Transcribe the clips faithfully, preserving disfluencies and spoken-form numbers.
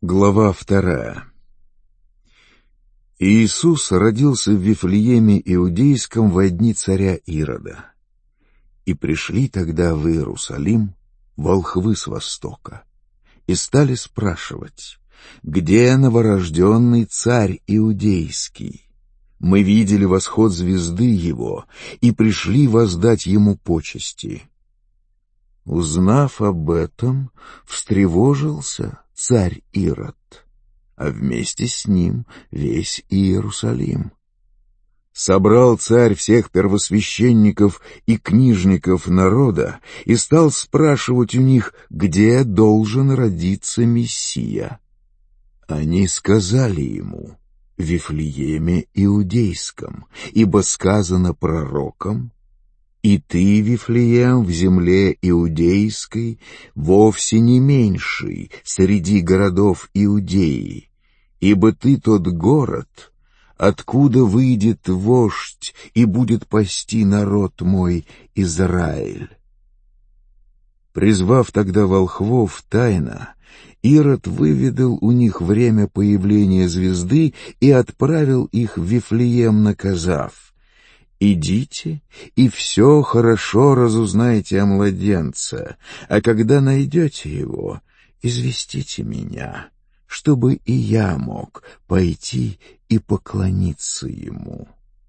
Глава вторая. Иисус родился в Вифлееме Иудейском во дни царя Ирода. И пришли тогда в Иерусалим волхвы с востока, и стали спрашивать: «Где новорожденный царь Иудейский? Мы видели восход звезды его, и пришли воздать ему почести». Узнав об этом, встревожился царь Ирод, а вместе с ним весь Иерусалим. Собрал царь всех первосвященников и книжников народа и стал спрашивать у них, где должен родиться Мессия. Они сказали ему: в Вифлееме Иудейском, ибо сказано пророком: «И ты, Вифлеем, в земле Иудейской, вовсе не меньший среди городов Иудеи, ибо ты тот город, откуда выйдет вождь и будет пасти народ мой Израиль». Призвав тогда волхвов тайно, Ирод выведал у них время появления звезды и отправил их в Вифлеем, наказав: «Идите и все хорошо разузнайте о младенце, а когда найдете его, известите меня, чтобы и я мог пойти и поклониться ему».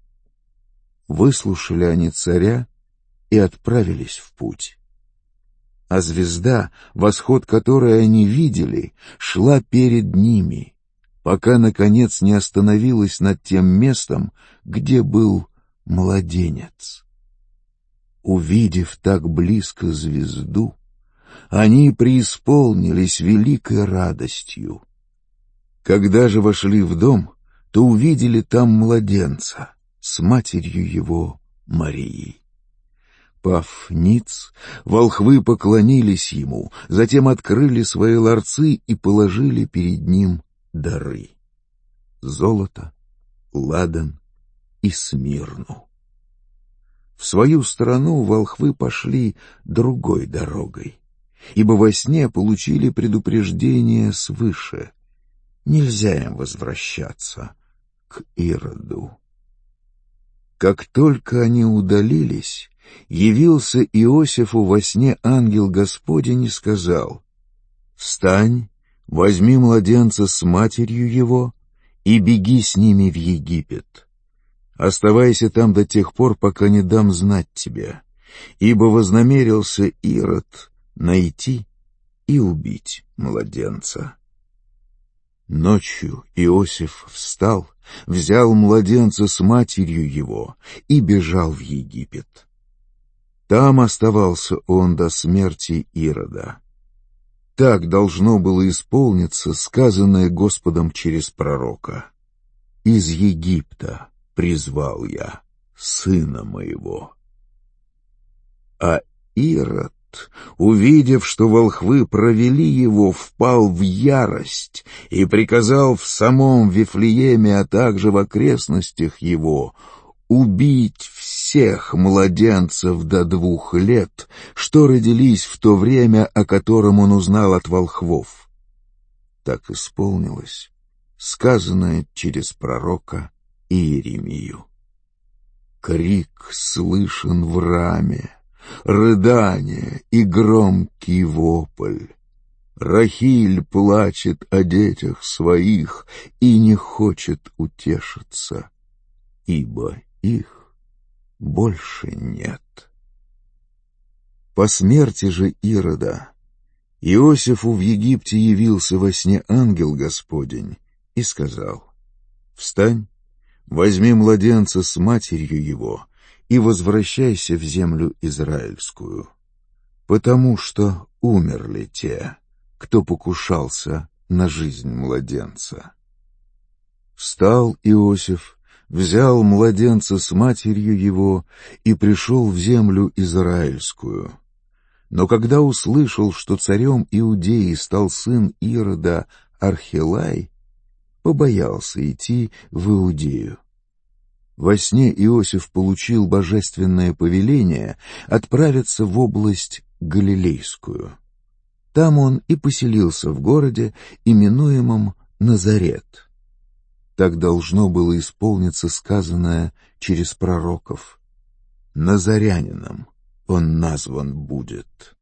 Выслушали они царя и отправились в путь. А звезда, восход которой они видели, шла перед ними, пока, наконец, не остановилась над тем местом, где был младенец. Увидев так близко звезду, они преисполнились великой радостью. Когда же вошли в дом, то увидели там младенца с матерью его Марией. Пав ниц, волхвы поклонились ему, затем открыли свои ларцы и положили перед ним дары: золото, ладан и смирну. В свою страну волхвы пошли другой дорогой, ибо во сне получили предупреждение свыше: нельзя им возвращаться к Ироду. Как только они удалились, явился Иосифу во сне ангел Господень и сказал: «Встань, возьми младенца с матерью его и беги с ними в Египет. Оставайся там до тех пор, пока не дам знать тебе, ибо вознамерился Ирод найти и убить младенца». Ночью Иосиф встал, взял младенца с матерью его и бежал в Египет. Там оставался он до смерти Ирода. Так должно было исполниться сказанное Господом через пророка: «Из Египта призвал я сына моего». А Ирод, увидев, что волхвы провели его, впал в ярость и приказал в самом Вифлееме, а также в окрестностях его, убить всех младенцев до двух лет, что родились в то время, о котором он узнал от волхвов. Так исполнилось сказанное через пророка Иеремию: «Крик слышен в Раме, рыдание и громкий вопль. Рахиль плачет о детях своих и не хочет утешиться, ибо их больше нет». По смерти же Ирода Иосифу в Египте явился во сне ангел Господень и сказал: «Встань, возьми младенца с матерью его и возвращайся в землю израильскую, потому что умерли те, кто покушался на жизнь младенца». Встал Иосиф, взял младенца с матерью его и пришел в землю израильскую. Но когда услышал, что царем Иудеи стал сын Ирода Архелай, побоялся идти в Иудею. Во сне Иосиф получил божественное повеление отправиться в область Галилейскую. Там он и поселился в городе, именуемом Назарет. Так должно было исполниться сказанное через пророков: «Назарянином он назван будет».